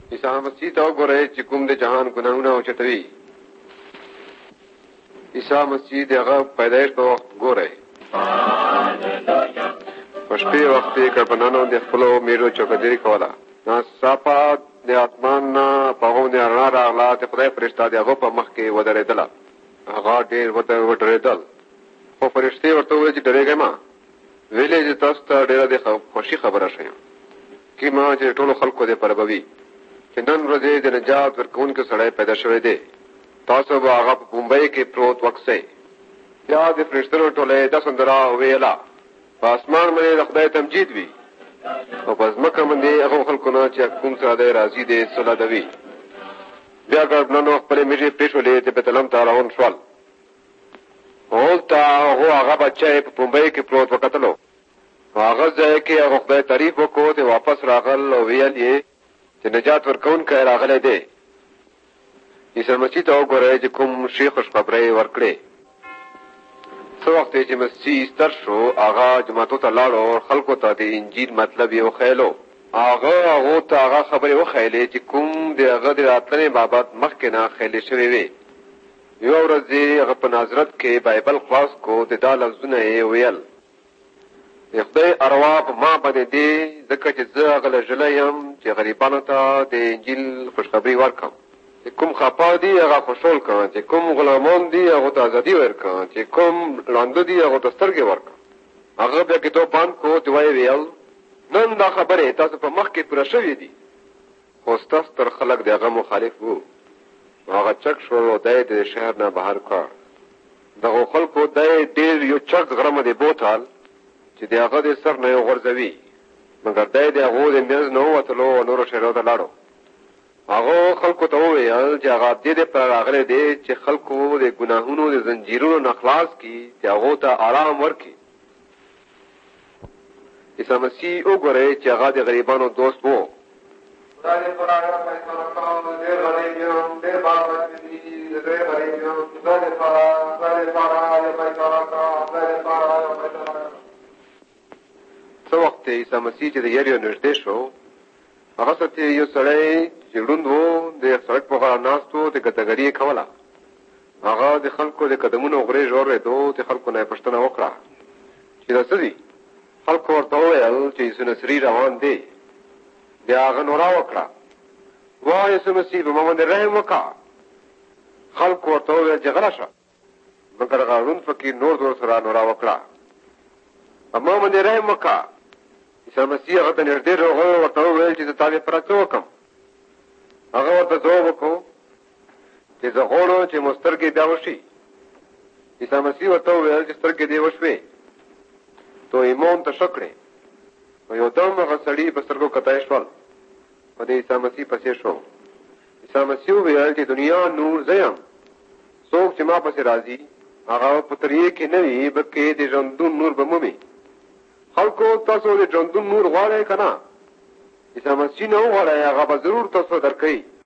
عیسی مسیح ته وګورئ چې کوم د جهان ګناهونه اوچتوي. عیسی مسیح د هغه پیدایښت په وخت ګورئ. په شپې وخت یې کړپنانو د خپلو میړو چوکدري کوله. ناڅاپه د اسمان نه په هغو رڼا راغله چې خدای فرشته د هغه په مخ کې ودرېدله. هغه ډېر وډرېدل، خو فرشتې ورته وویل چې ډرېږئ مه، ویلې چې تاسو ته ډېره د خوښي خبره ښیم کیما چې ټولو خلکو دې پربوي چې نن ورځې د نجات ورکوونکی سړی پیدا شوی دی. تاسو به هغه په بمبۍ کې پروت وکسئ. بیا د فرشتو ټولۍ دا سندره وویله، په اسمان باندې د خدای تمجید وي او په ځمکه باندې هغو خلکو نه چې کوم څه دی راضي دی سلادوي. بیا ګړبنانو خپلې میږې پرېښولې چې بیتلحم ته روان شول. هلته هغه بچی په بمبۍ کې پروت وکتلو. هغه ځای کې هغه خدای تعریف وکړو چې واپس راغل او ویل یې چې نجات ورکوونکی راغلی دی. عیسی مسیح ته وګورئ چې کوم شي خوشخبرۍ ورکړې. څه وخت چې مسیح ستر شو، هغه جماعتو ته لاړو او خلکو ته د انجیل مطلب یې وښیلو. هغو ته هغه خبرې وښیلې چې کوم د هغه د راتلنې بابت مخکې نه ښیلې شوې وې. یوه ورځ هغه په نازرت کې بایبل خلاص کو، د دا لفظونه یې ویل: د خدای اروا په ما باندې دی، ځکه چې زه هغه ژلی یم چې غریبانو ته د انجیل خوشخبري ورکړم. چې کوم خپه دي هغه خوشحال کړم، چې کوم غلامان دي هغو ته ازادي ورکړم، چې کوم ړانده دي هغو ته سترګې ورکړم. هغه بیا کتاب بند کو، چې ویې ویل: نن دا خبرې تاسو په مخ کې پوره شوې دي. خو ستاسو تر خلک د هغه مخالف وو. هغه چک شول او دی د شهر نه بهر کړ. دغو خلکو دی ډېر یو چک غرمه دی بوتل چې د هغه د سر نه یې غورځوي، مګر دی د هغو د منځ نه ووتلو او نورو شهرو ته لاړو. هغو خلکو ته وویل چې هغه دې دپاره راغلی دی چې خلکو د ګناهونو د زنجیرونو نه خلاص کړي، چې هغو ته ارام ورکړي. عیسی مسیح وګورئ چې هغه د غریبانو دوست و. څه وخت عیسی مسیح چې د یریو نږدې شو، هغه سره یو سړی چې ړوند و د سړک په غاړه ناست و، د ګداګري یې کوله. هغه د خلکو د قدمونو غرې ژورېدو، د خلکو نه یې پوښتنه وکړه چې دا څه دي. خلکو ورته وویل چې عیسی نصري روان دی. بیا هغه نوره وکړه: وایه عیسی مسیح په ما باندې رحم وکړه. خلکو ورته وویل چې غله شه، مګر هغه ړوند فقیر نور زور سره نوره وکړه: په ما باندې رحم وکړه. عیسی مسیح هغه ته نږدې راغی او ورته وویل چې زه تا دپاره څه وکړم. هغه ورته ځواب وکړو چې زه غواړم چې مو سترګې بیا وشي. عیسی مسیح ورته وویل چې سترګې دې وشوې، تو ایمان ته ښه کړې. نو یو دم هغه سړي په سترګو کتی شول، په د عیسی مسیح پسې شو. عیسی مسیح وویل چې دنیا نور زه یم، څوک چې ما پسې راځي هغه په تریې کې نه وي، بلکې د ژوندون نور به مومي. خلکو تاسو د ژوندون نور غواړئ که نه؟ عیسی مسیح نه وغواړئ، هغه به ضرور تاسو درکوي.